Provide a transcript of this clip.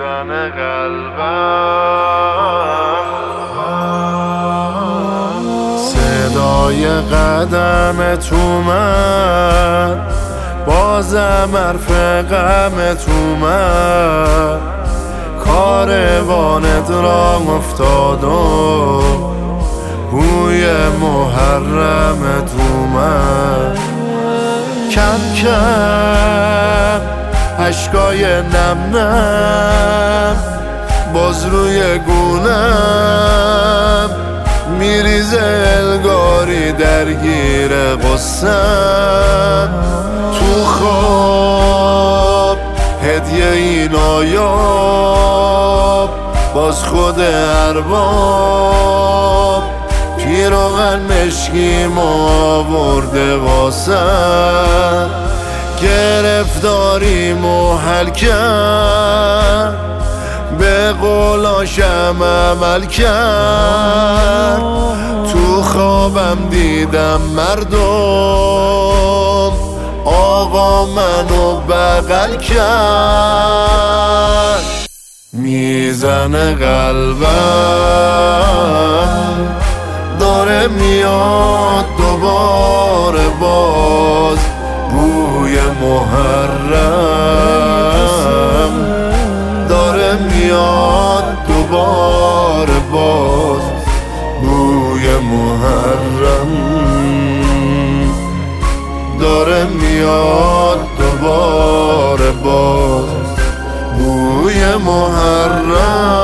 میزنه قلبم، صدای قدمت اومد، بازم حرف غمت اومد، کاروانت راه افتاد و بوی محرمت اومد. کم کم اشکای نم نم باز روی گونم میریزه، الگاری درگیر قصم. تو خواب هدیه این آیاب، باز خود ارباب پیراهن مشکیم آورده واسم. گرفتاریم و حل کرد، به قولاشم عمل کرد. تو خوابم دیدم مردم، آقا منو بغل کرد. میزنه قلبم، داره میاد دوباره باز بوی محرم، داره میاد دوباره باز بوی محرم، داره میاد دوباره باز بوی محرم.